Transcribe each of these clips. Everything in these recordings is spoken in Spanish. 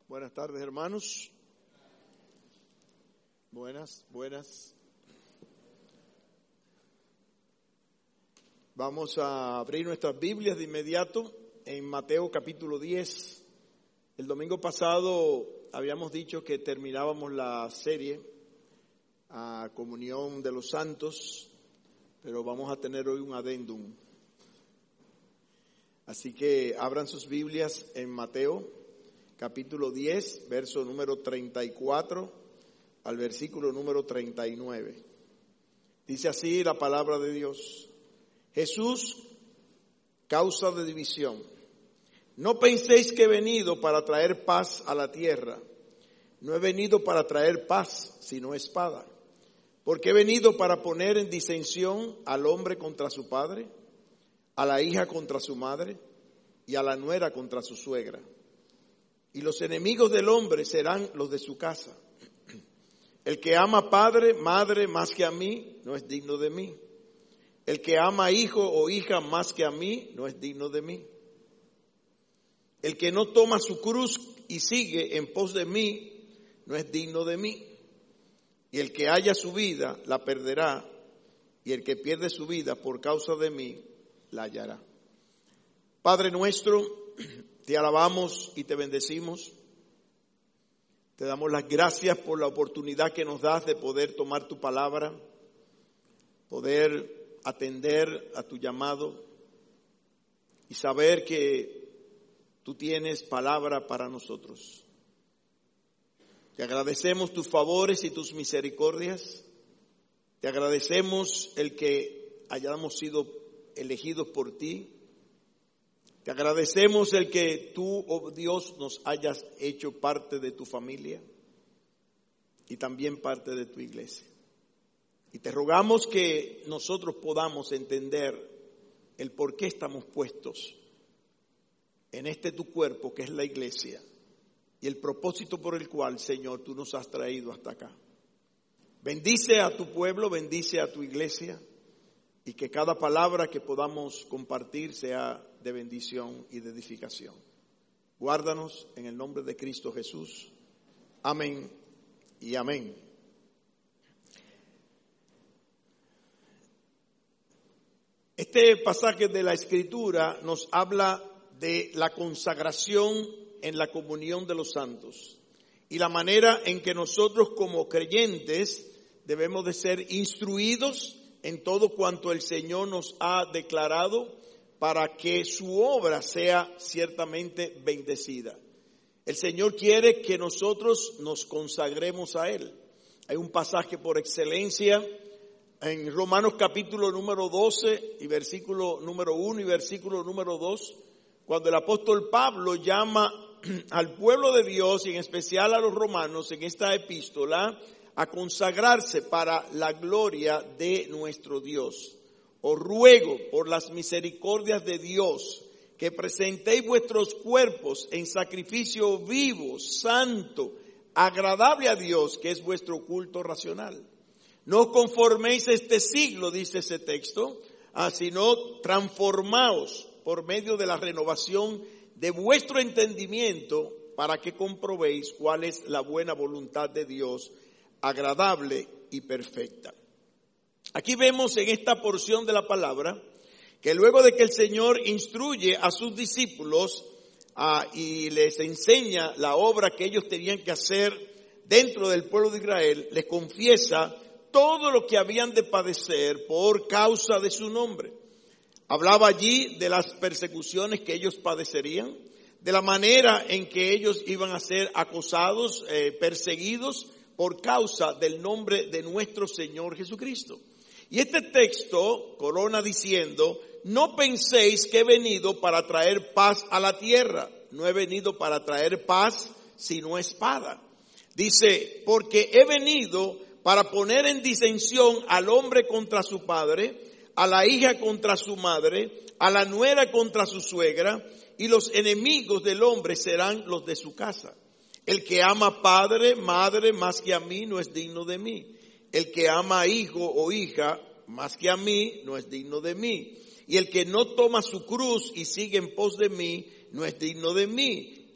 Buenas tardes, hermanos. Buenas. Vamos a abrir nuestras Biblias de inmediato en Mateo capítulo 10. El domingo pasado habíamos dicho que terminábamos la serie a Comunión de los Santos, pero vamos a tener hoy un adendum. Así que abran sus Biblias en Mateo capítulo 10, verso número 34 al versículo número 39. Dice así la palabra de Dios. Jesús, causa de división. No penséis que he venido para traer paz a la tierra. No he venido para traer paz, sino espada. Porque he venido para poner en disensión al hombre contra su padre, a la hija contra su madre y a la nuera contra su suegra. Y los enemigos del hombre serán los de su casa. El que ama padre, madre más que a mí, no es digno de mí. El que ama hijo o hija más que a mí, no es digno de mí. El que no toma su cruz y sigue en pos de mí, no es digno de mí. Y el que haya su vida, la perderá. Y el que pierde su vida por causa de mí, la hallará. Padre nuestro, te alabamos y te bendecimos. Te damos las gracias por la oportunidad que nos das de poder tomar tu palabra, poder atender a tu llamado y saber que tú tienes palabra para nosotros. Te agradecemos tus favores y tus misericordias. Te agradecemos el que hayamos sido elegidos por ti. Te agradecemos el que tú, oh Dios, nos hayas hecho parte de tu familia y también parte de tu iglesia. Y te rogamos que nosotros podamos entender el por qué estamos puestos en este tu cuerpo que es la iglesia y el propósito por el cual, Señor, tú nos has traído hasta acá. Bendice a tu pueblo, bendice a tu iglesia y que cada palabra que podamos compartir sea de bendición y de edificación. Guárdanos en el nombre de Cristo Jesús. Amén y amén. Este pasaje de la Escritura nos habla de la consagración en la comunión de los santos y la manera en que nosotros como creyentes debemos de ser instruidos en todo cuanto el Señor nos ha declarado para que su obra sea ciertamente bendecida. El Señor quiere que nosotros nos consagremos a Él. Hay un pasaje por excelencia en Romanos capítulo número 12 y versículo número 1 y versículo número 2, cuando el apóstol Pablo llama al pueblo de Dios y en especial a los romanos en esta epístola a consagrarse para la gloria de nuestro Dios. Os ruego por las misericordias de Dios que presentéis vuestros cuerpos en sacrificio vivo, santo, agradable a Dios, que es vuestro culto racional. No os conforméis a este siglo, dice ese texto, sino transformaos por medio de la renovación de vuestro entendimiento para que comprobéis cuál es la buena voluntad de Dios, agradable y perfecta. Aquí vemos en esta porción de la palabra que luego de que el Señor instruye a sus discípulos y les enseña la obra que ellos tenían que hacer dentro del pueblo de Israel, les confiesa todo lo que habían de padecer por causa de su nombre. Hablaba allí de las persecuciones que ellos padecerían, de la manera en que ellos iban a ser acosados, perseguidos por causa del nombre de nuestro Señor Jesucristo. Y este texto corona diciendo, no penséis que he venido para traer paz a la tierra. No he venido para traer paz, sino espada. Dice, porque he venido para poner en disensión al hombre contra su padre, a la hija contra su madre, a la nuera contra su suegra, y los enemigos del hombre serán los de su casa. El que ama padre, madre, más que a mí, no es digno de mí. El que ama hijo o hija, más que a mí, no es digno de mí. Y el que no toma su cruz y sigue en pos de mí, no es digno de mí.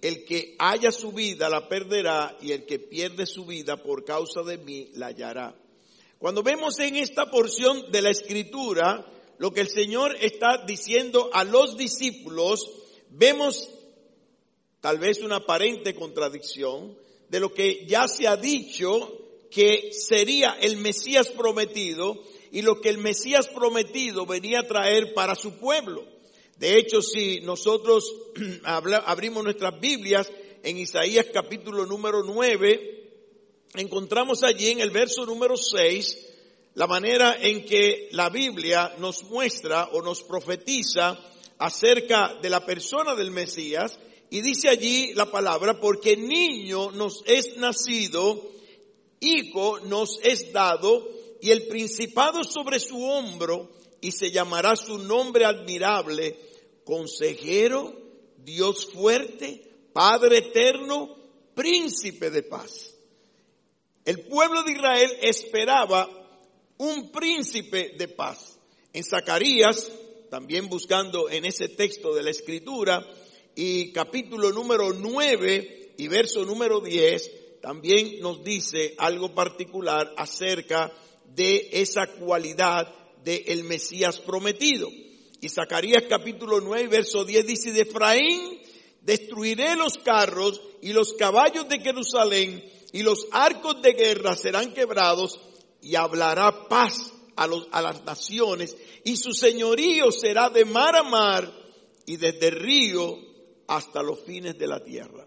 el que haya su vida la perderá, y el que pierde su vida por causa de mí la hallará. Cuando vemos en esta porción de la Escritura lo que el Señor está diciendo a los discípulos, vemos tal vez una aparente contradicción de lo que ya se ha dicho que sería el Mesías prometido y lo que el Mesías prometido venía a traer para su pueblo. De hecho, si nosotros abrimos nuestras Biblias en Isaías capítulo número 9, encontramos allí en el verso número 6 la manera en que la Biblia nos muestra o nos profetiza acerca de la persona del Mesías, y dice allí la palabra: porque niño nos es nacido, hijo nos es dado, y el principado sobre su hombro, y se llamará su nombre admirable, Consejero, Dios fuerte, Padre eterno, Príncipe de paz. El pueblo de Israel esperaba un príncipe de paz. En Zacarías, también buscando en ese texto de la Escritura, y capítulo número 9 y verso número 10, también nos dice algo particular acerca de esa cualidad del Mesías prometido. Y Zacarías capítulo 9 verso 10 dice: de Efraín destruiré los carros y los caballos de Jerusalén, y los arcos de guerra serán quebrados, y hablará paz a las naciones, y su señorío será de mar a mar y desde el río hasta los fines de la tierra.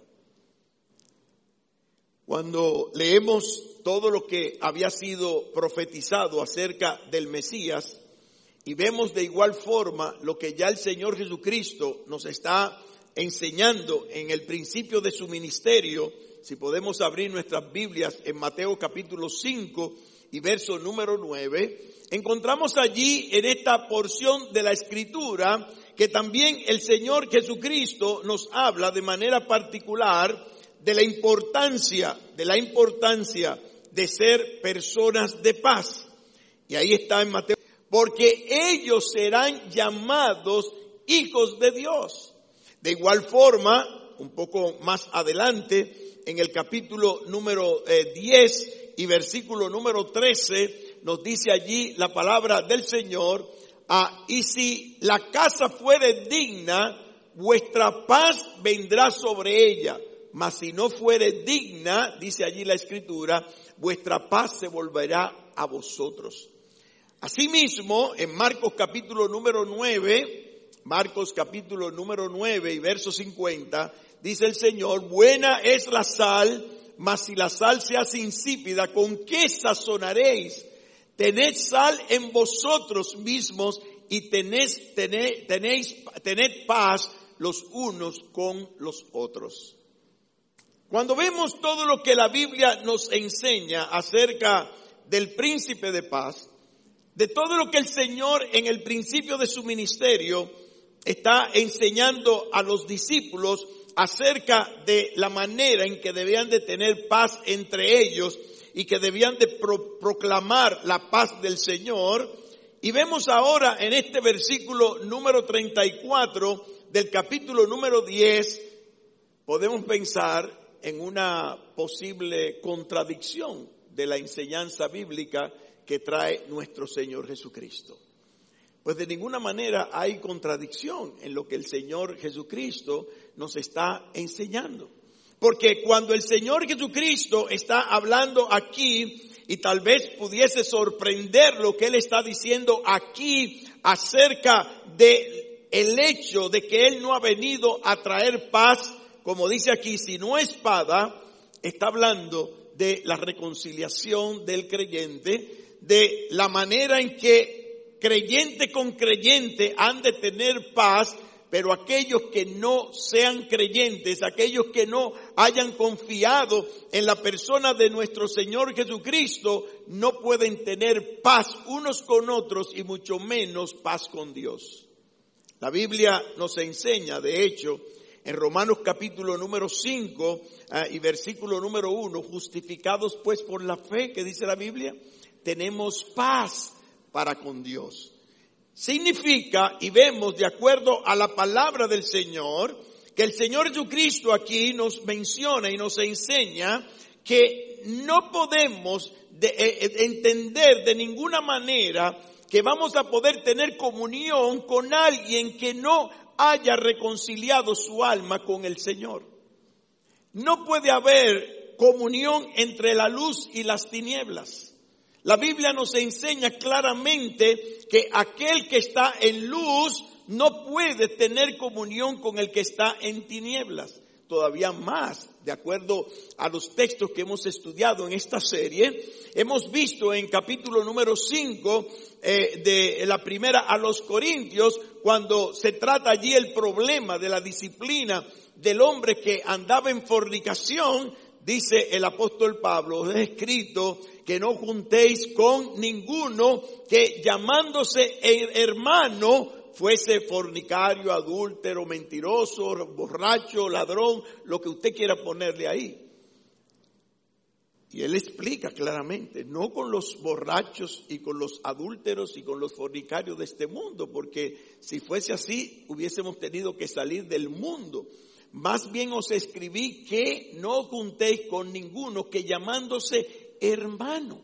Cuando leemos todo lo que había sido profetizado acerca del Mesías, y vemos de igual forma lo que ya el Señor Jesucristo nos está enseñando en el principio de su ministerio, si podemos abrir nuestras Biblias en Mateo capítulo 5 y verso número 9, encontramos allí en esta porción de la Escritura que también el Señor Jesucristo nos habla de manera particular de la importancia de ser personas de paz. Y ahí está en Mateo: porque ellos serán llamados hijos de Dios. De igual forma, un poco más adelante, en el capítulo número 10 y versículo número 13, nos dice allí la palabra del Señor: y si la casa fuere digna, vuestra paz vendrá sobre ella. Mas si no fuere digna, dice allí la Escritura, vuestra paz se volverá a vosotros. Asimismo, en Marcos capítulo número 9 y verso 50, dice el Señor: buena es la sal, mas si la sal se hace insípida, ¿con qué sazonaréis? Tened sal en vosotros mismos y tened paz los unos con los otros. Cuando vemos todo lo que la Biblia nos enseña acerca del príncipe de paz, de todo lo que el Señor en el principio de su ministerio está enseñando a los discípulos acerca de la manera en que debían de tener paz entre ellos y que debían de proclamar la paz del Señor, y vemos ahora en este versículo número 34 del capítulo número 10, podemos pensar en una posible contradicción de la enseñanza bíblica que trae nuestro Señor Jesucristo. Pues de ninguna manera hay contradicción en lo que el Señor Jesucristo nos está enseñando. Porque cuando el Señor Jesucristo está hablando aquí, y tal vez pudiese sorprender lo que Él está diciendo aquí acerca de el hecho de que Él no ha venido a traer paz, como dice aquí, sino espada, está hablando de la reconciliación del creyente, de la manera en que creyente con creyente han de tener paz, pero aquellos que no sean creyentes, aquellos que no hayan confiado en la persona de nuestro Señor Jesucristo, no pueden tener paz unos con otros y mucho menos paz con Dios. La Biblia nos enseña, de hecho, en Romanos capítulo número 5 y versículo número 1, justificados pues por la fe, que dice la Biblia, tenemos paz para con Dios. Significa, y vemos de acuerdo a la palabra del Señor, que el Señor Jesucristo aquí nos menciona y nos enseña que no podemos entender de ninguna manera que vamos a poder tener comunión con alguien que no haya reconciliado su alma con el Señor. No puede haber comunión entre la luz y las tinieblas. La Biblia nos enseña claramente que aquel que está en luz no puede tener comunión con el que está en tinieblas. Todavía más, de acuerdo a los textos que hemos estudiado en esta serie, hemos visto en capítulo número 5 de la primera a los Corintios, cuando se trata allí el problema de la disciplina del hombre que andaba en fornicación, dice el apóstol Pablo, os he escrito que no juntéis con ninguno que llamándose hermano fuese fornicario, adúltero, mentiroso, borracho, ladrón, lo que usted quiera ponerle ahí. Y él explica claramente, no con los borrachos y con los adúlteros y con los fornicarios de este mundo, porque si fuese así hubiésemos tenido que salir del mundo. Más bien os escribí que no juntéis con ninguno que llamándose hermano,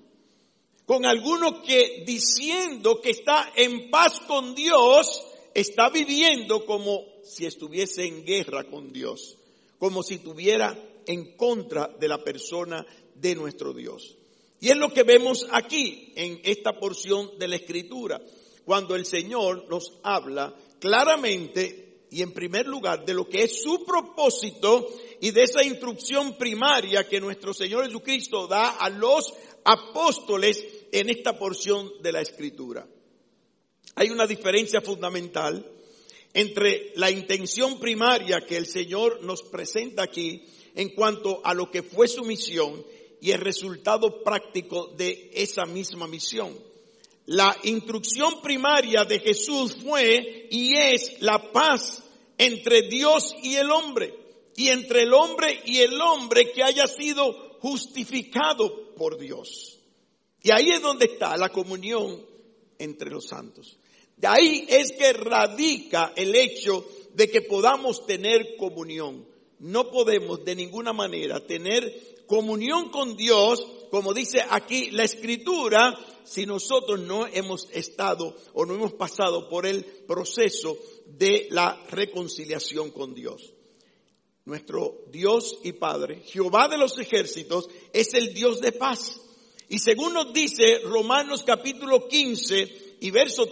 con alguno que diciendo que está en paz con Dios, está viviendo como si estuviese en guerra con Dios, como si estuviera en contra de la persona de nuestro Dios. Y es lo que vemos aquí en esta porción de la Escritura, cuando el Señor nos habla claramente y en primer lugar de lo que es su propósito y de esa instrucción primaria que nuestro Señor Jesucristo da a los apóstoles en esta porción de la Escritura. Hay una diferencia fundamental entre la intención primaria que el Señor nos presenta aquí en cuanto a lo que fue su misión y el resultado práctico de esa misma misión. La instrucción primaria de Jesús fue y es la paz entre Dios y el hombre, y entre el hombre y el hombre que haya sido justificado por Dios. Y ahí es donde está la comunión entre los santos. De ahí es que radica el hecho de que podamos tener comunión. No podemos de ninguna manera tener comunión con Dios, como dice aquí la Escritura, si nosotros no hemos estado o no hemos pasado por el proceso de la reconciliación con Dios. Nuestro Dios y Padre, Jehová de los ejércitos, es el Dios de paz. Y según nos dice Romanos capítulo 15 y verso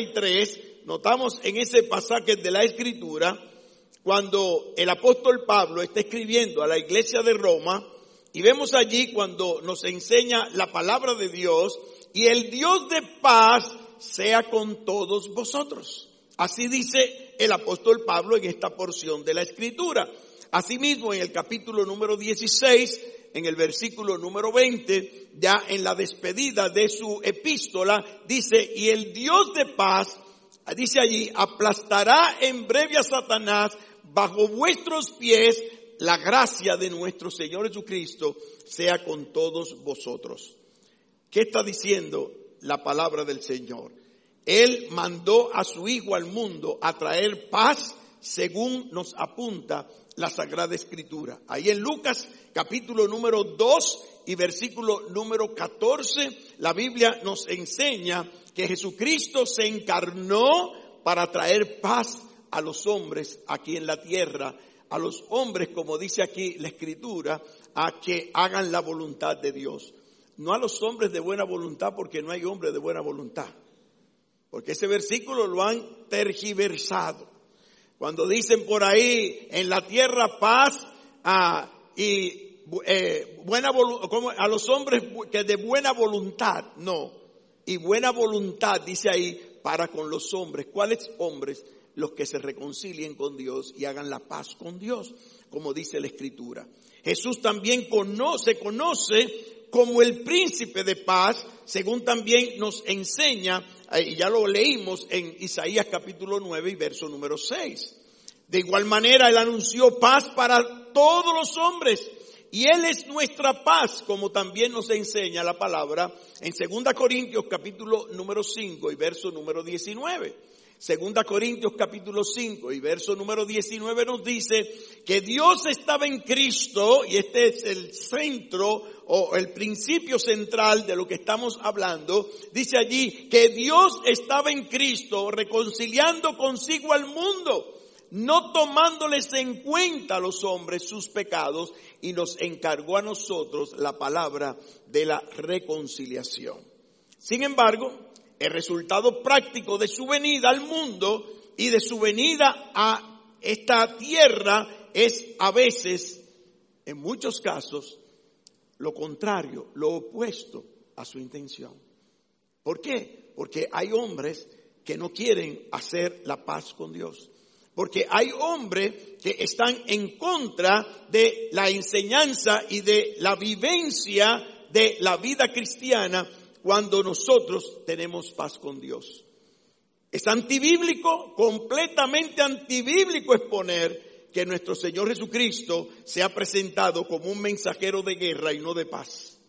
33, notamos en ese pasaje de la Escritura, cuando el apóstol Pablo está escribiendo a la iglesia de Roma, y vemos allí cuando nos enseña la palabra de Dios, y el Dios de paz sea con todos vosotros. Así dice el apóstol Pablo en esta porción de la Escritura. Asimismo, en el capítulo número 16, en el versículo número 20, ya en la despedida de su epístola, dice, y el Dios de paz, dice allí, aplastará en breve a Satanás bajo vuestros pies. La gracia de nuestro Señor Jesucristo sea con todos vosotros. ¿Qué está diciendo la palabra del Señor? Él mandó a su Hijo al mundo a traer paz según nos apunta la Sagrada Escritura. Ahí en Lucas capítulo número 2 y versículo número 14, la Biblia nos enseña que Jesucristo se encarnó para traer paz a los hombres aquí en la tierra, a los hombres, como dice aquí la Escritura, a que hagan la voluntad de Dios. No a los hombres de buena voluntad, porque no hay hombres de buena voluntad. Porque ese versículo lo han tergiversado. Cuando dicen por ahí, en la tierra paz a los hombres que de buena voluntad, no. Y buena voluntad, dice ahí, para con los hombres. ¿Cuáles hombres? Los que se reconcilien con Dios y hagan la paz con Dios, como dice la Escritura. Jesús también se conoce como el príncipe de paz, según también nos enseña, y ya lo leímos en Isaías capítulo 9 y verso número 6. De igual manera, Él anunció paz para todos los hombres, y Él es nuestra paz, como también nos enseña la palabra en 2 Corintios capítulo número 5 y verso número 19. Segunda Corintios capítulo 5 y verso número 19 nos dice que Dios estaba en Cristo, y este es el centro o el principio central de lo que estamos hablando. Dice allí que Dios estaba en Cristo reconciliando consigo al mundo, no tomándoles en cuenta a los hombres sus pecados, y nos encargó a nosotros la palabra de la reconciliación. Sin embargo, el resultado práctico de su venida al mundo y de su venida a esta tierra es a veces, en muchos casos, lo contrario, lo opuesto a su intención. ¿Por qué? Porque hay hombres que no quieren hacer la paz con Dios. Porque hay hombres que están en contra de la enseñanza y de la vivencia de la vida cristiana cuando nosotros tenemos paz con Dios. Es antibíblico, completamente antibíblico exponer que nuestro Señor Jesucristo se ha presentado como un mensajero de guerra y no de paz.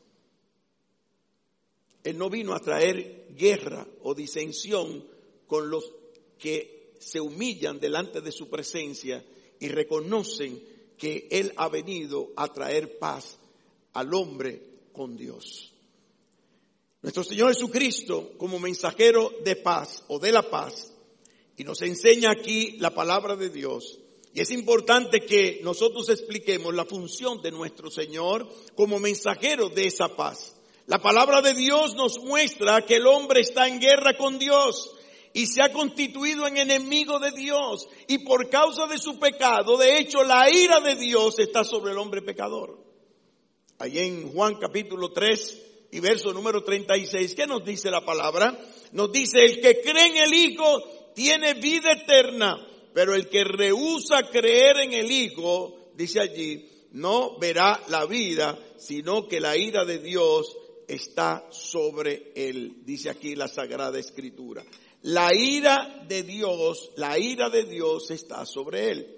Él no vino a traer guerra o disensión con los que se humillan delante de su presencia y reconocen que Él ha venido a traer paz al hombre con Dios. Nuestro Señor Jesucristo, como mensajero de paz o de la paz, y nos enseña aquí la palabra de Dios. Y es importante que nosotros expliquemos la función de nuestro Señor como mensajero de esa paz. La palabra de Dios nos muestra que el hombre está en guerra con Dios y se ha constituido en enemigo de Dios. Y por causa de su pecado, de hecho, la ira de Dios está sobre el hombre pecador. Allí en Juan capítulo 3 y verso número 36, ¿qué nos dice la palabra? Nos dice: el que cree en el Hijo tiene vida eterna, pero el que rehúsa creer en el Hijo, dice allí, no verá la vida, sino que la ira de Dios está sobre él. Dice aquí la Sagrada Escritura. La ira de Dios está sobre él.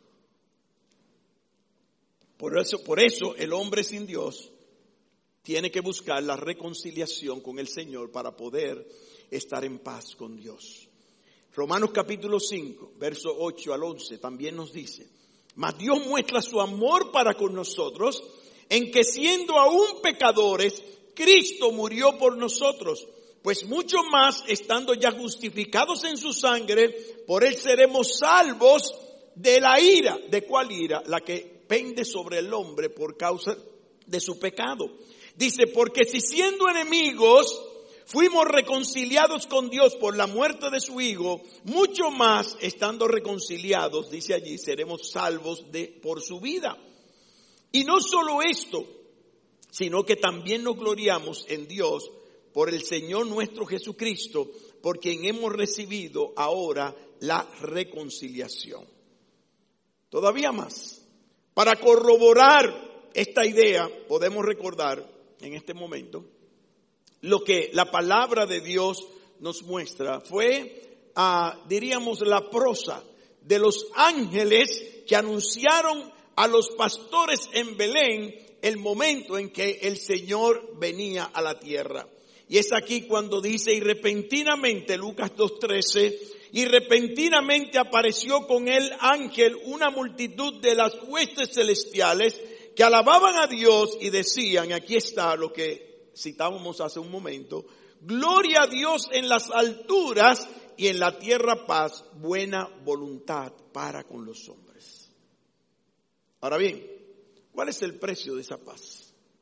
Por eso el hombre sin Dios tiene que buscar la reconciliación con el Señor para poder estar en paz con Dios. Romanos capítulo 5, verso 8 al 11 también nos dice: mas Dios muestra su amor para con nosotros en que, siendo aún pecadores, Cristo murió por nosotros. Pues mucho más, estando ya justificados en su sangre, por él seremos salvos de la ira. ¿De cuál ira? La que pende sobre el hombre por causa de su pecado. Dice: porque si siendo enemigos fuimos reconciliados con Dios por la muerte de su Hijo, mucho más, estando reconciliados, dice allí, seremos salvos por su vida. Y no solo esto, sino que también nos gloriamos en Dios por el Señor nuestro Jesucristo, por quien hemos recibido ahora la reconciliación. Todavía más, para corroborar esta idea, podemos recordar en este momento lo que la palabra de Dios nos muestra. Fue, diríamos, la prosa de los ángeles que anunciaron a los pastores en Belén el momento en que el Señor venía a la tierra. Y es aquí cuando dice: y repentinamente, Lucas 2:13, y repentinamente apareció con el ángel una multitud de las huestes celestiales que alababan a Dios y decían, aquí está lo que citábamos hace un momento: gloria a Dios en las alturas y en la tierra paz, buena voluntad para con los hombres. Ahora bien, ¿cuál es el precio de esa paz?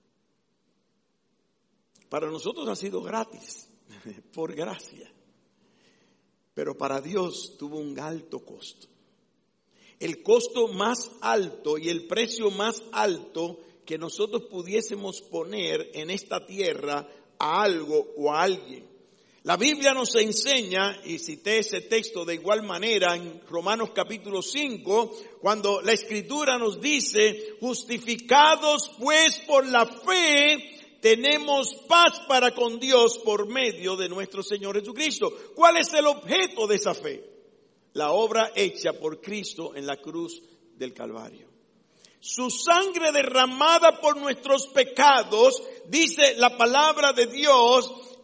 Para nosotros ha sido gratis, por gracia. Pero para Dios tuvo un alto costo. El costo más alto y el precio más alto que nosotros pudiésemos poner en esta tierra a algo o a alguien. La Biblia nos enseña, y cité ese texto de igual manera en Romanos capítulo 5, cuando la Escritura nos dice: justificados pues por la fe, tenemos paz para con Dios por medio de nuestro Señor Jesucristo. ¿Cuál es el objeto de esa fe? La obra hecha por Cristo en la cruz del Calvario. Su sangre derramada por nuestros pecados, dice la palabra de Dios, es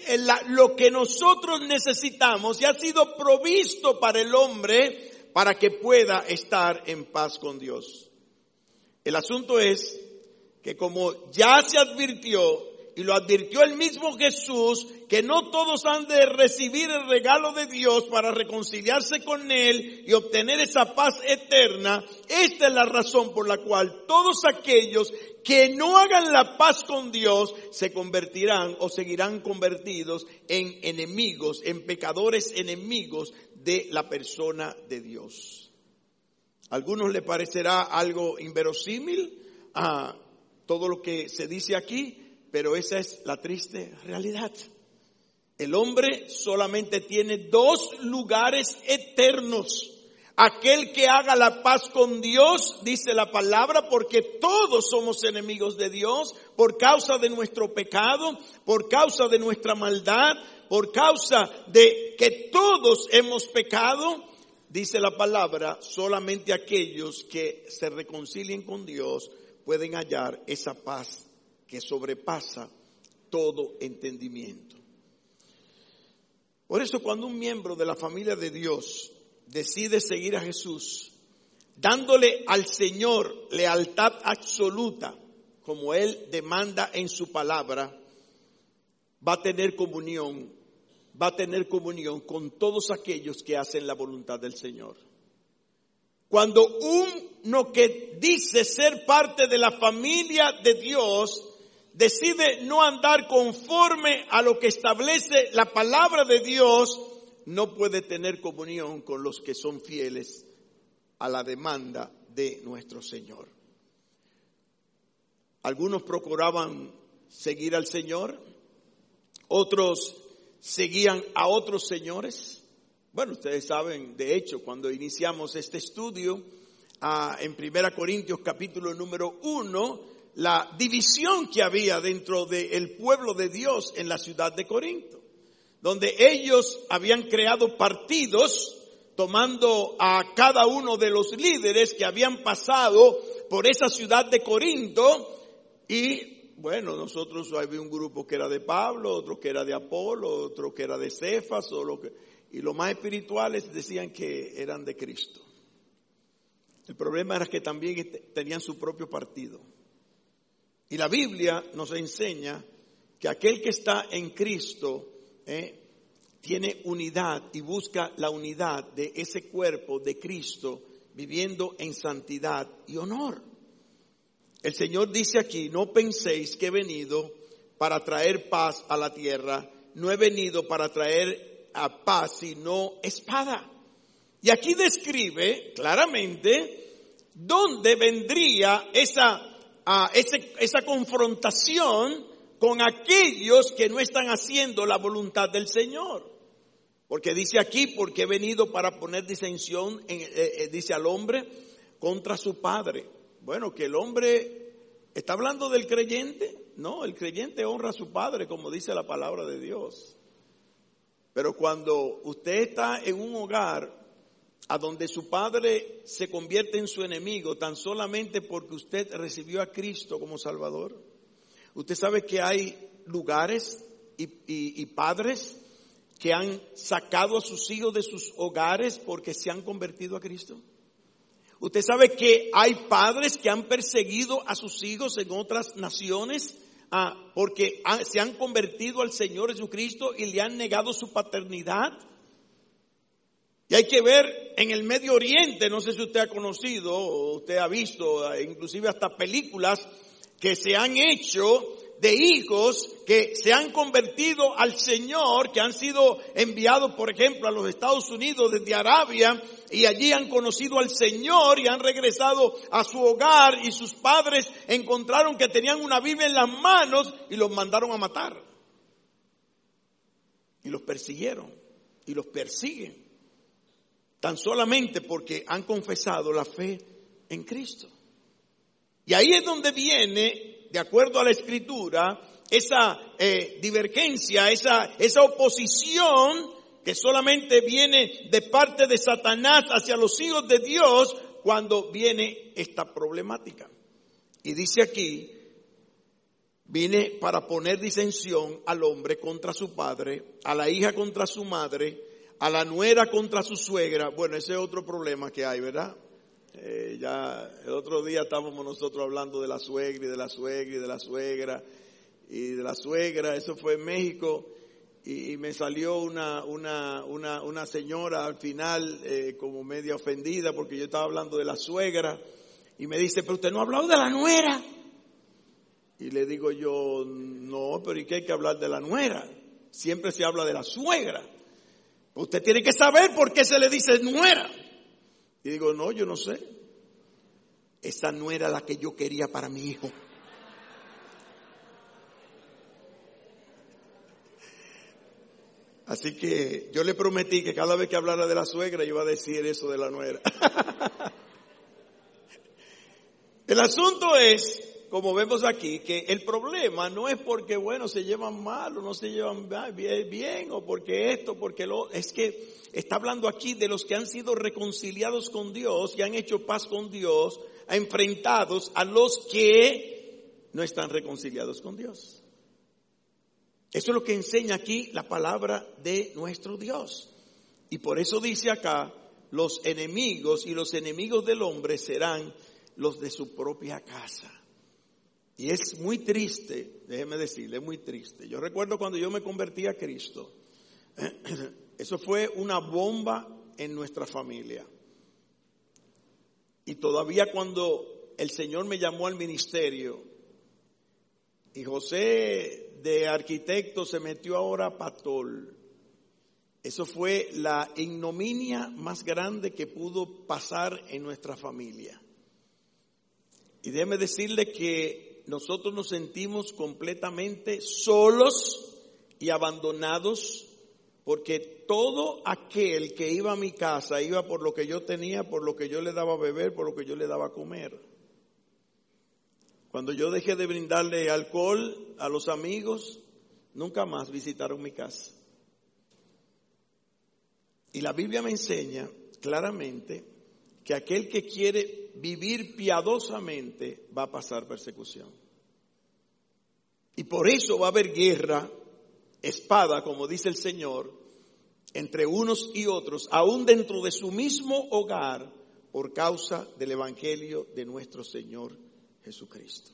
lo que nosotros necesitamos y ha sido provisto para el hombre para que pueda estar en paz con Dios. El asunto es que como ya se advirtió, y lo advirtió el mismo Jesús, que no todos han de recibir el regalo de Dios para reconciliarse con Él y obtener esa paz eterna. Esta es la razón por la cual todos aquellos que no hagan la paz con Dios se convertirán o seguirán convertidos en enemigos, en pecadores enemigos de la persona de Dios. A algunos les parecerá algo inverosímil a todo lo que se dice aquí, pero esa es la triste realidad. El hombre solamente tiene dos lugares eternos. Aquel que haga la paz con Dios, dice la palabra, porque todos somos enemigos de Dios por causa de nuestro pecado, por causa de nuestra maldad, por causa de que todos hemos pecado. Dice la palabra, solamente aquellos que se reconcilien con Dios pueden hallar esa paz que sobrepasa todo entendimiento. Por eso cuando un miembro de la familia de Dios decide seguir a Jesús, dándole al Señor lealtad absoluta, como Él demanda en su palabra, va a tener comunión con todos aquellos que hacen la voluntad del Señor. Cuando uno que dice ser parte de la familia de Dios decide no andar conforme a lo que establece la palabra de Dios, no puede tener comunión con los que son fieles a la demanda de nuestro Señor. Algunos procuraban seguir al Señor, otros seguían a otros señores. Bueno, ustedes saben, de hecho, cuando iniciamos este estudio en 1 Corintios capítulo número 1, la división que había dentro del pueblo de Dios en la ciudad de Corinto, donde ellos habían creado partidos tomando a cada uno de los líderes que habían pasado por esa ciudad de Corinto. Y bueno, nosotros había un grupo que era de Pablo, otro que era de Apolo, otro que era de Cefas, y los más espirituales decían que eran de Cristo. El problema era que también tenían su propio partido. Y la Biblia nos enseña que aquel que está en Cristo tiene unidad y busca la unidad de ese cuerpo de Cristo viviendo en santidad y honor. El Señor dice aquí, no penséis que he venido para traer paz a la tierra, no he venido para traer paz sino espada. Y aquí describe claramente dónde vendría esa confrontación con aquellos que no están haciendo la voluntad del Señor. Porque dice aquí, porque he venido para poner disensión, dice al hombre, contra su padre. Bueno, que el hombre está hablando del creyente. No, el creyente honra a su padre, como dice la palabra de Dios. Pero cuando usted está en un hogar a donde su padre se convierte en su enemigo tan solamente porque usted recibió a Cristo como Salvador. Usted sabe que hay lugares y padres que han sacado a sus hijos de sus hogares porque se han convertido a Cristo. Usted sabe que hay padres que han perseguido a sus hijos en otras naciones porque se han convertido al Señor Jesucristo y le han negado su paternidad. Y hay que ver en el Medio Oriente, no sé si usted ha conocido o usted ha visto, inclusive hasta películas que se han hecho de hijos que se han convertido al Señor, que han sido enviados, por ejemplo, a los Estados Unidos desde Arabia, y allí han conocido al Señor y han regresado a su hogar, y sus padres encontraron que tenían una Biblia en las manos y los mandaron a matar. Y los persiguieron y los persiguen. Tan solamente porque han confesado la fe en Cristo. Y ahí es donde viene, de acuerdo a la Escritura, esa divergencia, esa oposición que solamente viene de parte de Satanás hacia los hijos de Dios cuando viene esta problemática. Y dice aquí, Vine para poner disensión al hombre contra su padre, a la hija contra su madre, a la nuera contra su suegra. Bueno, ese es otro problema que hay, ¿verdad? Ya el otro día estábamos nosotros hablando de la suegra y de la suegra y de la suegra y de la suegra. Eso fue en México y me salió una señora al final como media ofendida porque yo estaba hablando de la suegra y me dice, pero usted no ha hablado de la nuera. Y le digo yo, no, pero ¿y qué hay que hablar de la nuera? Siempre se habla de la suegra. Usted tiene que saber por qué se le dice nuera. Y digo, no, yo no sé. Esa no era la que yo quería para mi hijo. Así que yo le prometí que cada vez que hablara de la suegra yo iba a decir eso de la nuera. El asunto es, como vemos aquí, que el problema no es porque, bueno, se llevan mal o no se llevan bien o porque esto, porque lo... Es que está hablando aquí de los que han sido reconciliados con Dios y han hecho paz con Dios, enfrentados a los que no están reconciliados con Dios. Eso es lo que enseña aquí la palabra de nuestro Dios. Y por eso dice acá, los enemigos y los enemigos del hombre serán los de su propia casa. Y es muy triste, déjeme decirle, es muy triste. Yo recuerdo cuando yo me convertí a Cristo, eso fue una bomba en nuestra familia. Y todavía cuando el Señor me llamó al ministerio, y José de arquitecto se metió ahora a pastor, eso fue la ignominia más grande que pudo pasar en nuestra familia. Y déjeme decirle que nosotros nos sentimos completamente solos y abandonados porque todo aquel que iba a mi casa iba por lo que yo tenía, por lo que yo le daba a beber, por lo que yo le daba a comer. Cuando yo dejé de brindarle alcohol a los amigos, nunca más visitaron mi casa. Y la Biblia me enseña claramente que aquel que quiere vivir piadosamente va a pasar persecución. Y por eso va a haber guerra, espada, como dice el Señor, entre unos y otros, aún dentro de su mismo hogar, por causa del evangelio de nuestro Señor Jesucristo.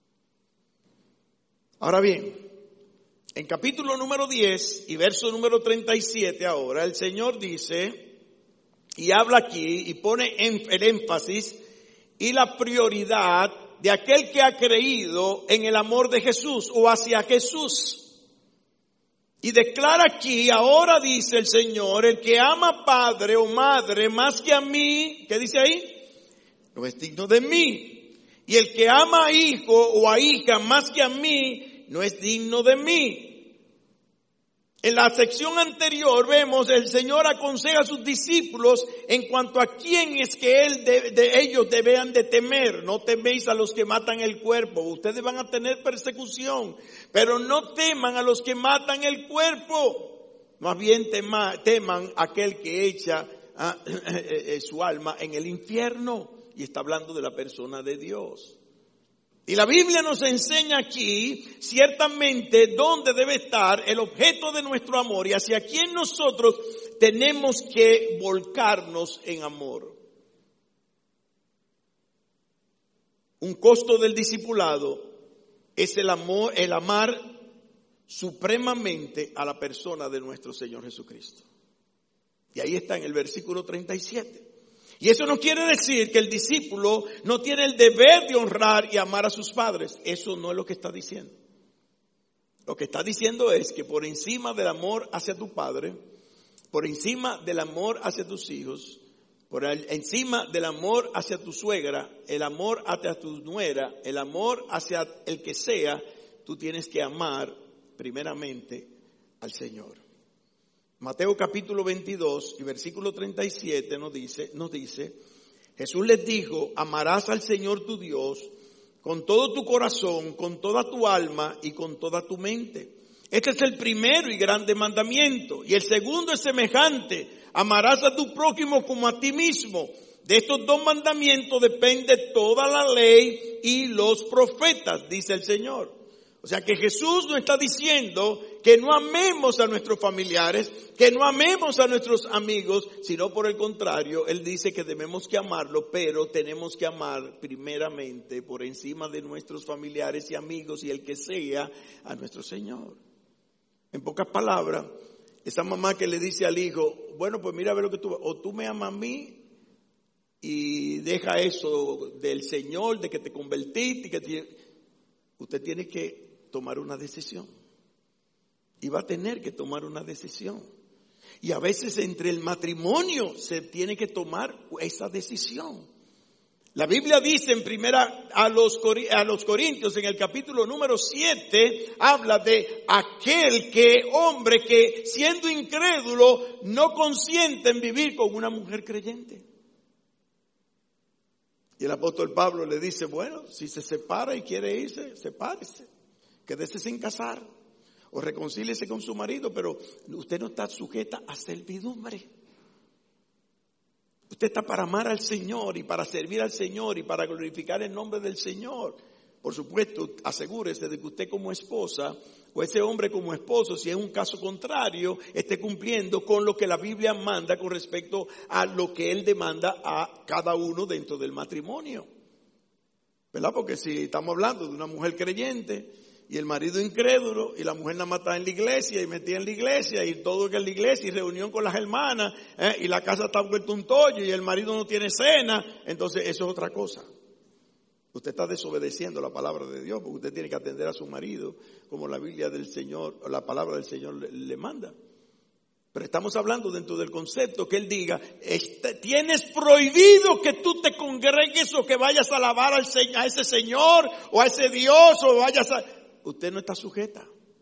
Ahora bien, en capítulo número 10 y verso número 37 ahora, el Señor dice, y habla aquí y pone el énfasis y la prioridad de aquel que ha creído en el amor de Jesús o hacia Jesús. Y declara aquí, ahora dice el Señor, el que ama padre o madre más que a mí, ¿qué dice ahí? No es digno de mí. Y el que ama a hijo o a hija más que a mí, no es digno de mí. En la sección anterior vemos el Señor aconseja a sus discípulos en cuanto a quién es que ellos debían de temer. No teméis a los que matan el cuerpo. Ustedes van a tener persecución, pero no teman a los que matan el cuerpo. Más bien teman a aquel que echa su alma en el infierno. Y está hablando de la persona de Dios. Y la Biblia nos enseña aquí, ciertamente, dónde debe estar el objeto de nuestro amor y hacia quién nosotros tenemos que volcarnos en amor. Un costo del discipulado es el amar supremamente a la persona de nuestro Señor Jesucristo. Y ahí está en el versículo 37. Y eso no quiere decir que el discípulo no tiene el deber de honrar y amar a sus padres. Eso no es lo que está diciendo. Lo que está diciendo es que por encima del amor hacia tu padre, por encima del amor hacia tus hijos, por encima del amor hacia tu suegra, el amor hacia tu nuera, el amor hacia el que sea, tú tienes que amar primeramente al Señor. Mateo capítulo 22 y versículo 37 nos dice, Jesús les dijo, amarás al Señor tu Dios con todo tu corazón, con toda tu alma y con toda tu mente. Este es el primero y grande mandamiento. Y el segundo es semejante, amarás a tu prójimo como a ti mismo. De estos dos mandamientos depende toda la ley y los profetas, dice el Señor. O sea que Jesús no está diciendo que no amemos a nuestros familiares, que no amemos a nuestros amigos, sino por el contrario, Él dice que debemos que amarlo, pero tenemos que amar primeramente por encima de nuestros familiares y amigos y el que sea a nuestro Señor. En pocas palabras, esa mamá que le dice al hijo, bueno, pues mira a ver lo que o tú me amas a mí y deja eso del Señor, de que te convertiste, usted tiene que tomar una decisión. Y va a tener que tomar una decisión. Y a veces entre el matrimonio se tiene que tomar esa decisión. La Biblia dice en primera a los Corintios, en el capítulo número 7, habla de aquel hombre que siendo incrédulo no consiente en vivir con una mujer creyente. Y el apóstol Pablo le dice, bueno, si se separa y quiere irse, sepárese. Quédese sin casar o reconcíliese con su marido, pero usted no está sujeta a servidumbre. Usted está para amar al Señor y para servir al Señor y para glorificar el nombre del Señor. Por supuesto, asegúrese de que usted como esposa o ese hombre como esposo, si es un caso contrario, esté cumpliendo con lo que la Biblia manda con respecto a lo que Él demanda a cada uno dentro del matrimonio. ¿Verdad? Porque si estamos hablando de una mujer creyente y el marido incrédulo, y la mujer nada más está en la iglesia y metida en la iglesia y todo que en la iglesia y reunión con las hermanas, y la casa está vuelta un tollo y el marido no tiene cena, entonces eso es otra cosa. Usted está desobedeciendo la palabra de Dios porque usted tiene que atender a su marido como la Biblia del Señor o la palabra del Señor le manda. Pero estamos hablando dentro del concepto que Él diga, tienes prohibido que tú te congregues o que vayas a alabar a ese Señor o a ese Dios o vayas a... Usted no está sujeta.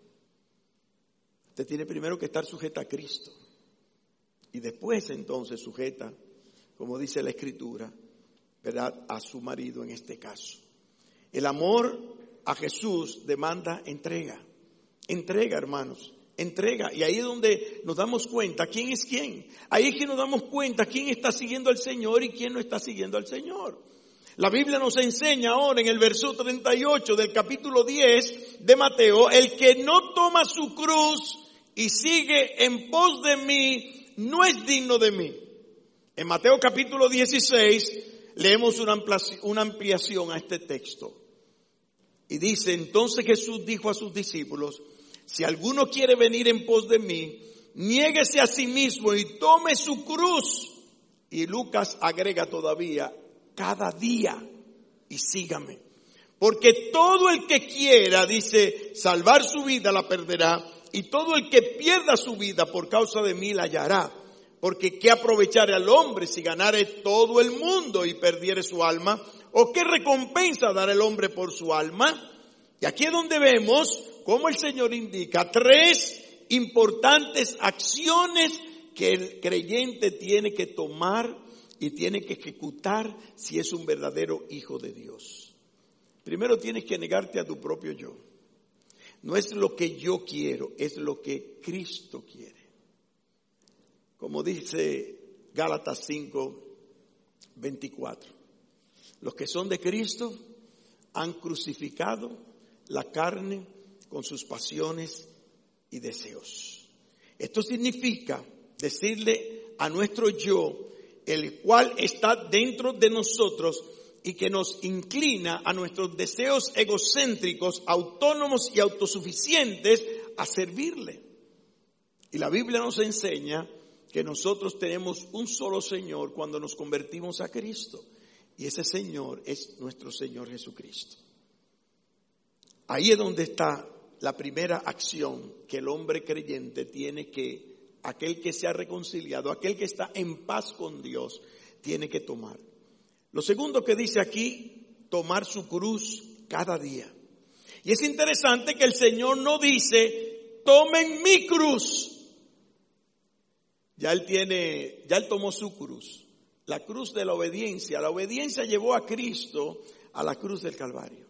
Usted tiene primero que estar sujeta a Cristo. Y después entonces sujeta, como dice la Escritura, ¿verdad?, a su marido en este caso. El amor a Jesús demanda entrega. Entrega, hermanos. Entrega. Y ahí es donde nos damos cuenta quién es quién. Ahí es que nos damos cuenta quién está siguiendo al Señor y quién no está siguiendo al Señor. La Biblia nos enseña ahora en el verso 38 del capítulo 10 de Mateo, el que no toma su cruz y sigue en pos de mí, no es digno de mí. En Mateo capítulo 16 leemos una ampliación a este texto. Y dice, entonces Jesús dijo a sus discípulos, si alguno quiere venir en pos de mí, niéguese a sí mismo y tome su cruz. Y Lucas agrega todavía, cada día, y sígame. Porque todo el que quiera, dice, salvar su vida la perderá, y todo el que pierda su vida por causa de mí la hallará. Porque ¿qué aprovecharé al hombre si ganare todo el mundo y perdiere su alma? ¿O qué recompensa dará el hombre por su alma? Y aquí es donde vemos, como el Señor indica, 3 importantes acciones que el creyente tiene que tomar y tiene que ejecutar si es un verdadero hijo de Dios. Primero tienes que negarte a tu propio yo. No es lo que yo quiero, es lo que Cristo quiere. Como dice Gálatas 5:24. Los que son de Cristo han crucificado la carne con sus pasiones y deseos. Esto significa decirle a nuestro yo, el cual está dentro de nosotros y que nos inclina a nuestros deseos egocéntricos, autónomos y autosuficientes, a servirle. Y la Biblia nos enseña que nosotros tenemos un solo Señor cuando nos convertimos a Cristo. Y ese Señor es nuestro Señor Jesucristo. Ahí es donde está la primera acción que el hombre creyente tiene que, aquel que se ha reconciliado, aquel que está en paz con Dios, tiene que tomar. Lo segundo que dice aquí, tomar su cruz cada día. Y es interesante que el Señor no dice, tomen mi cruz. Ya él tomó su cruz. La cruz de la obediencia. La obediencia llevó a Cristo a la cruz del Calvario.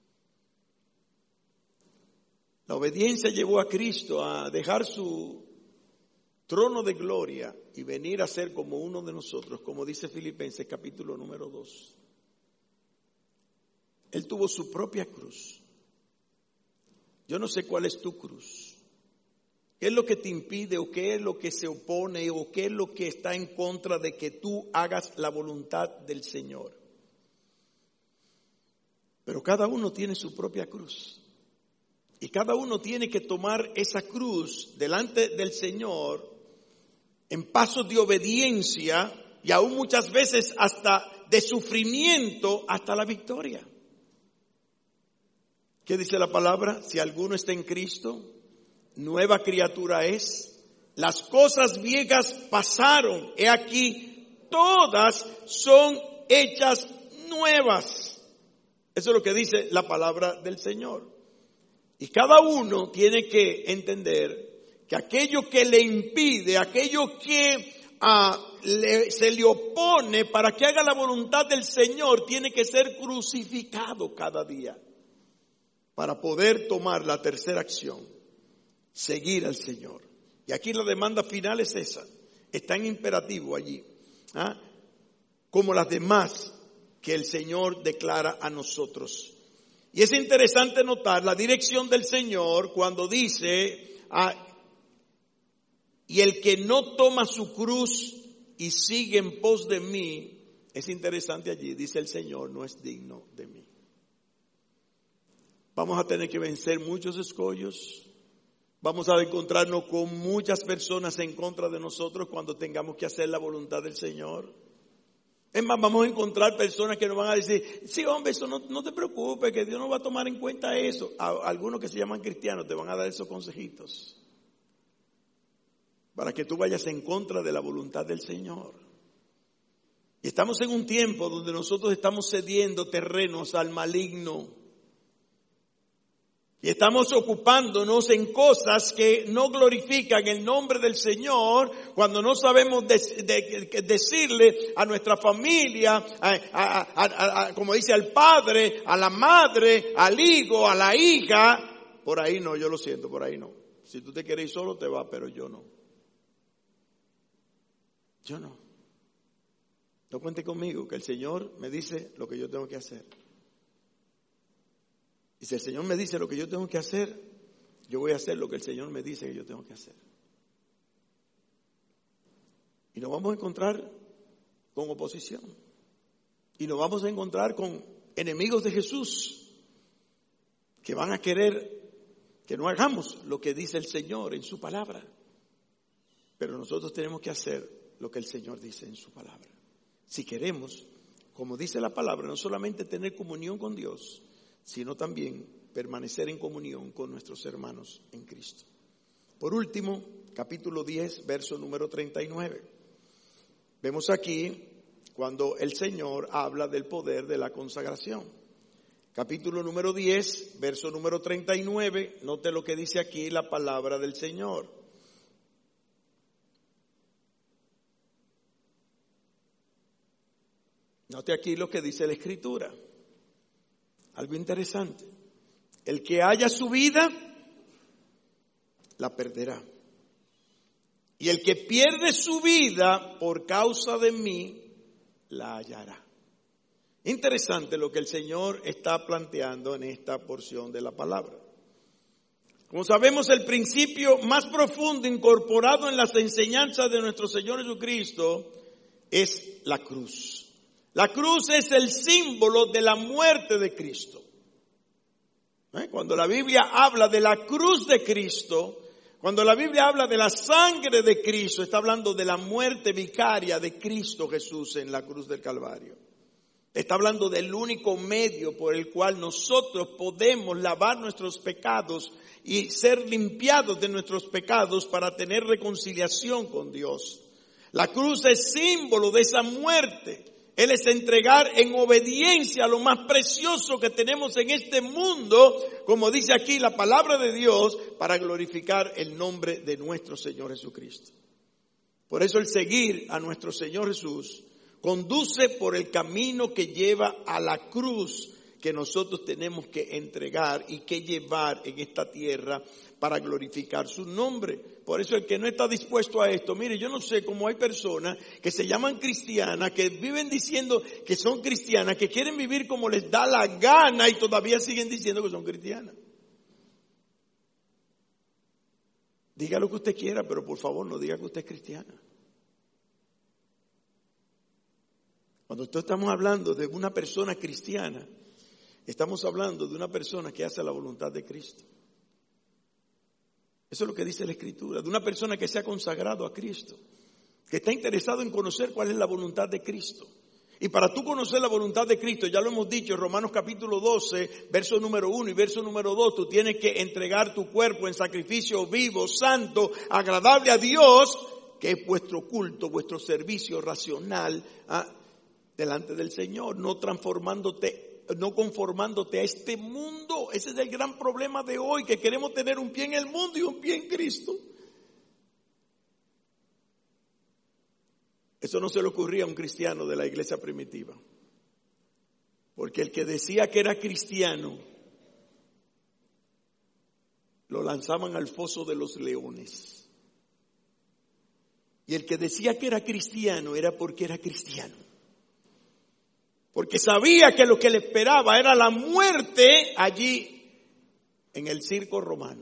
La obediencia llevó a Cristo a dejar su trono de gloria y venir a ser como uno de nosotros, como dice Filipenses capítulo número 2. Él tuvo su propia cruz. Yo no sé cuál es tu cruz. ¿Qué es lo que te impide o qué es lo que se opone o qué es lo que está en contra de que tú hagas la voluntad del Señor? Pero cada uno tiene su propia cruz. Y cada uno tiene que tomar esa cruz delante del Señor en pasos de obediencia y aún muchas veces hasta de sufrimiento hasta la victoria. ¿Qué dice la palabra? Si alguno está en Cristo, nueva criatura es. Las cosas viejas pasaron. He aquí, todas son hechas nuevas. Eso es lo que dice la palabra del Señor. Y cada uno tiene que entender que aquello que le impide, aquello que se le opone para que haga la voluntad del Señor, tiene que ser crucificado cada día para poder tomar la tercera acción, seguir al Señor. Y aquí la demanda final es esa, está en imperativo allí, como las demás que el Señor declara a nosotros. Y es interesante notar la dirección del Señor cuando dice, y el que no toma su cruz y sigue en pos de mí, es interesante allí, dice el Señor, no es digno de mí. Vamos a tener que vencer muchos escollos, vamos a encontrarnos con muchas personas en contra de nosotros cuando tengamos que hacer la voluntad del Señor. Es más, vamos a encontrar personas que nos van a decir, sí hombre, eso no te preocupes, que Dios no va a tomar en cuenta eso. Algunos que se llaman cristianos te van a dar esos consejitos para que tú vayas en contra de la voluntad del Señor. Y estamos en un tiempo donde nosotros estamos cediendo terrenos al maligno. Y estamos ocupándonos en cosas que no glorifican el nombre del Señor cuando no sabemos decirle a nuestra familia, como dice al padre, a la madre, al hijo, a la hija. Por ahí no, yo lo siento, por ahí no. Si tú te quieres ir solo te vas, pero yo no. Yo no. No cuente conmigo, que el Señor me dice lo que yo tengo que hacer. Y si el Señor me dice lo que yo tengo que hacer, yo voy a hacer lo que el Señor me dice que yo tengo que hacer. Y nos vamos a encontrar con oposición. Y nos vamos a encontrar con enemigos de Jesús que van a querer que no hagamos lo que dice el Señor en su palabra. Pero nosotros tenemos que hacer lo que el Señor dice en su palabra. Si queremos, como dice la palabra, no solamente tener comunión con Dios, sino también permanecer en comunión con nuestros hermanos en Cristo. Por último, capítulo 10, verso número 39. Vemos aquí cuando el Señor habla del poder de la consagración. Capítulo número 10, verso número 39, note lo que dice aquí la palabra del Señor. Note aquí lo que dice la Escritura. Algo interesante. El que haya su vida, la perderá. Y el que pierde su vida por causa de mí, la hallará. Interesante lo que el Señor está planteando en esta porción de la palabra. Como sabemos, el principio más profundo incorporado en las enseñanzas de nuestro Señor Jesucristo es la cruz. La cruz es el símbolo de la muerte de Cristo. Cuando la Biblia habla de la cruz de Cristo, cuando la Biblia habla de la sangre de Cristo, está hablando de la muerte vicaria de Cristo Jesús en la cruz del Calvario. Está hablando del único medio por el cual nosotros podemos lavar nuestros pecados y ser limpiados de nuestros pecados para tener reconciliación con Dios. La cruz es símbolo de esa muerte. Él es entregar en obediencia lo más precioso que tenemos en este mundo, como dice aquí la palabra de Dios, para glorificar el nombre de nuestro Señor Jesucristo. Por eso el seguir a nuestro Señor Jesús conduce por el camino que lleva a la cruz que nosotros tenemos que entregar y que llevar en esta tierra para glorificar su nombre. Por eso el que no está dispuesto a esto, mire, yo no sé cómo hay personas que se llaman cristianas, que viven diciendo que son cristianas, que quieren vivir como les da la gana y todavía siguen diciendo que son cristianas. Diga lo que usted quiera, pero por favor no diga que usted es cristiana. Cuando estamos hablando de una persona cristiana, estamos hablando de una persona que hace la voluntad de Cristo. Eso es lo que dice la Escritura, de una persona que se ha consagrado a Cristo, que está interesado en conocer cuál es la voluntad de Cristo. Y para tú conocer la voluntad de Cristo, ya lo hemos dicho en Romanos capítulo 12, verso número 1 y verso número 2, tú tienes que entregar tu cuerpo en sacrificio vivo, santo, agradable a Dios, que es vuestro culto, vuestro servicio racional delante del Señor, no conformándote a este mundo. Ese es el gran problema de hoy, que queremos tener un pie en el mundo y un pie en Cristo. Eso no se le ocurría a un cristiano de la iglesia primitiva. Porque el que decía que era cristiano, lo lanzaban al foso de los leones. Y el que decía que era cristiano era porque era cristiano. Porque sabía que lo que le esperaba era la muerte allí en el circo romano.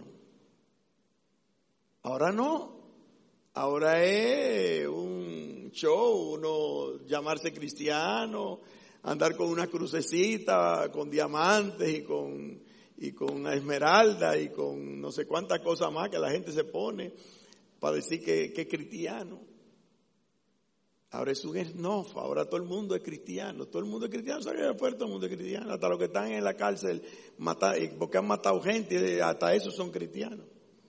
Ahora no. Ahora es un show, uno llamarse cristiano, andar con una crucecita, con diamantes y con esmeralda y con no sé cuántas cosas más que la gente se pone para decir que es cristiano. Ahora es un esnofa, ahora todo el mundo es cristiano. Todo el mundo es cristiano, ¿sabes? Afuera todo el mundo es cristiano. Hasta los que están en la cárcel porque han matado gente, hasta esos son cristianos.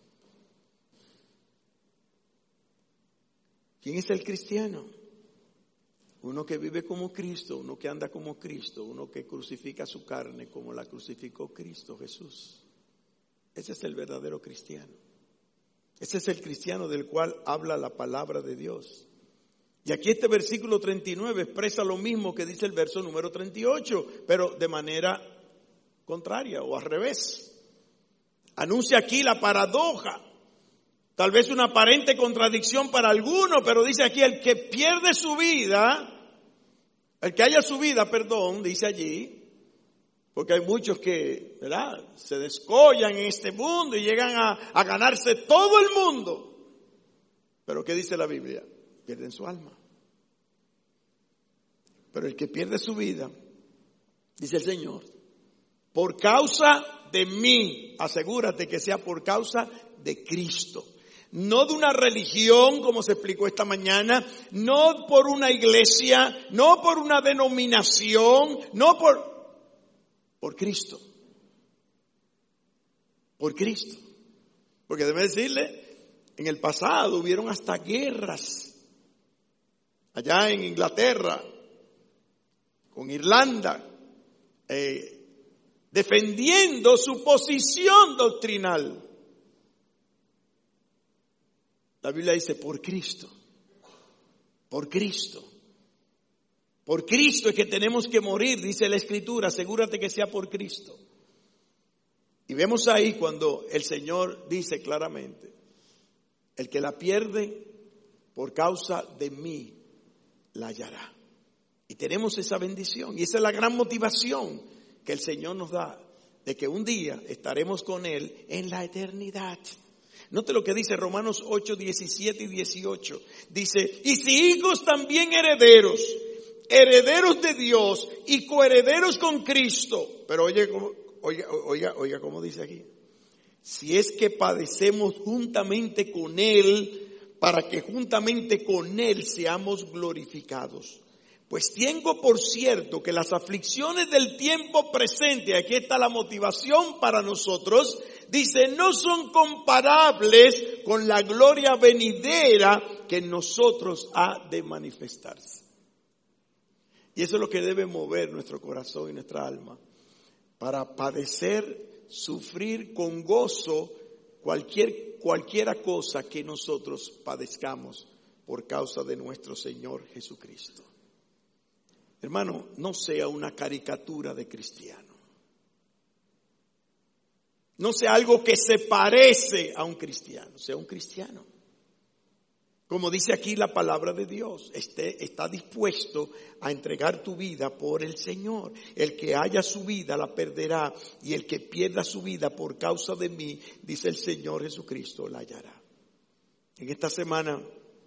¿Quién es el cristiano? Uno que vive como Cristo, uno que anda como Cristo, uno que crucifica su carne como la crucificó Cristo Jesús. Ese es el verdadero cristiano. Ese es el cristiano del cual habla la palabra de Dios. Y aquí este versículo 39 expresa lo mismo que dice el verso número 38, pero de manera contraria o al revés. Anuncia aquí la paradoja. Tal vez una aparente contradicción para algunos, pero dice aquí el que pierde su vida, el que haya su vida, dice allí, porque hay muchos que, ¿verdad?, se descollan en este mundo y llegan a ganarse todo el mundo. Pero ¿qué dice la Biblia? Pierden su alma. Pero el que pierde su vida, dice el Señor, por causa de mí, asegúrate que sea por causa de Cristo. No de una religión, como se explicó esta mañana, no por una iglesia, no por una denominación, no por Cristo. Por Cristo. Porque debe decirle, en el pasado hubieron hasta guerras. Allá en Inglaterra, con Irlanda, defendiendo su posición doctrinal. La Biblia dice, por Cristo. Por Cristo. Por Cristo es que tenemos que morir, dice la Escritura, asegúrate que sea por Cristo. Y vemos ahí cuando el Señor dice claramente, el que la pierde por causa de mí, la hallará. Y tenemos esa bendición y esa es la gran motivación que el Señor nos da, de que un día estaremos con Él en la eternidad. Note lo que dice Romanos 8, 17 y 18. Dice, y si hijos también herederos, herederos de Dios y coherederos con Cristo. Pero oiga cómo dice aquí. Si es que padecemos juntamente con Él, para que juntamente con Él seamos glorificados. Pues tengo por cierto que las aflicciones del tiempo presente, aquí está la motivación para nosotros, dice, no son comparables con la gloria venidera que en nosotros ha de manifestarse. Y eso es lo que debe mover nuestro corazón y nuestra alma, para padecer, sufrir con gozo cualquiera cosa que nosotros padezcamos por causa de nuestro Señor Jesucristo. Hermano, no sea una caricatura de cristiano. No sea algo que se parece a un cristiano, sea un cristiano. Como dice aquí la palabra de Dios, está dispuesto a entregar tu vida por el Señor. El que haya su vida la perderá y el que pierda su vida por causa de mí, dice el Señor Jesucristo, la hallará. En esta semana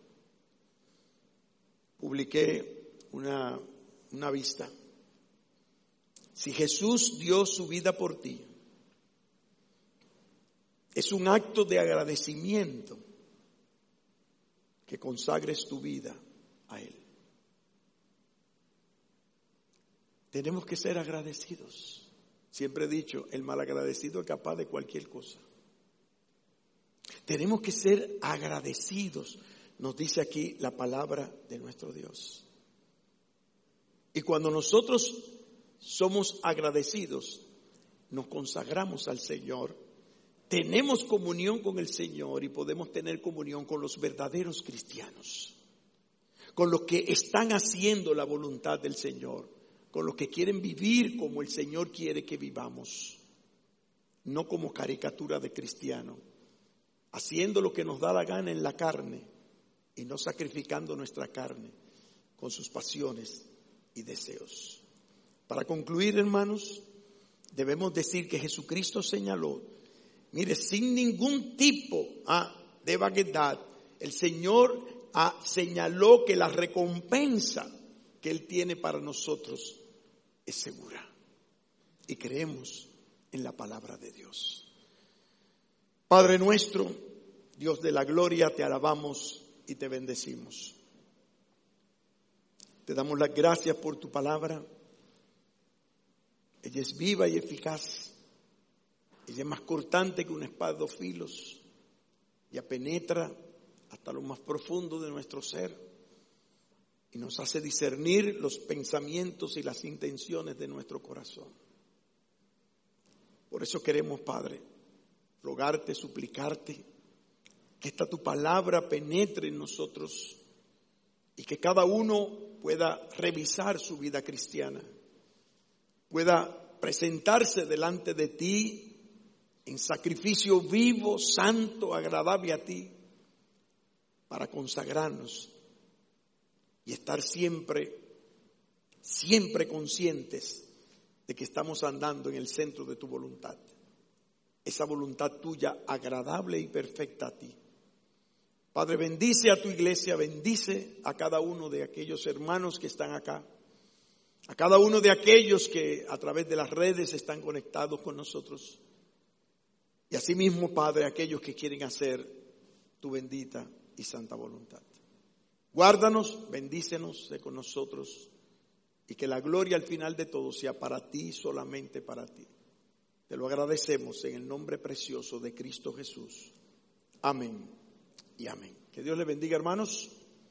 publiqué una vista. Si Jesús dio su vida por ti, es un acto de agradecimiento que consagres tu vida a Él. Tenemos que ser agradecidos. Siempre he dicho, el malagradecido es capaz de cualquier cosa. Tenemos que ser agradecidos, nos dice aquí la palabra de nuestro Dios. Y cuando nosotros somos agradecidos, nos consagramos al Señor, tenemos comunión con el Señor y podemos tener comunión con los verdaderos cristianos, con los que están haciendo la voluntad del Señor, con los que quieren vivir como el Señor quiere que vivamos, no como caricatura de cristiano, haciendo lo que nos da la gana en la carne y no sacrificando nuestra carne con sus pasiones y deseos. Para concluir, hermanos, debemos decir que Jesucristo señaló, mire, sin ningún tipo de vaguedad, el Señor señaló que la recompensa que Él tiene para nosotros es segura. Y creemos en la palabra de Dios. Padre nuestro, Dios de la gloria, te alabamos y te bendecimos. Te damos las gracias por tu palabra. Ella es viva y eficaz. Ella es más cortante que una espada de 2 filos. Ella penetra hasta lo más profundo de nuestro ser y nos hace discernir los pensamientos y las intenciones de nuestro corazón. Por eso queremos, Padre, rogarte, suplicarte, que esta tu palabra penetre en nosotros y que cada uno pueda revisar su vida cristiana, pueda presentarse delante de ti en sacrificio vivo, santo, agradable a ti, para consagrarnos y estar siempre conscientes de que estamos andando en el centro de tu voluntad. Esa voluntad tuya agradable y perfecta a ti. Padre, bendice a tu iglesia, bendice a cada uno de aquellos hermanos que están acá, a cada uno de aquellos que a través de las redes están conectados con nosotros. Y asimismo, Padre, aquellos que quieren hacer tu bendita y santa voluntad. Guárdanos, bendícenos, sé con nosotros y que la gloria al final de todo sea para ti, solamente para ti. Te lo agradecemos en el nombre precioso de Cristo Jesús. Amén y amén. Que Dios les bendiga, hermanos.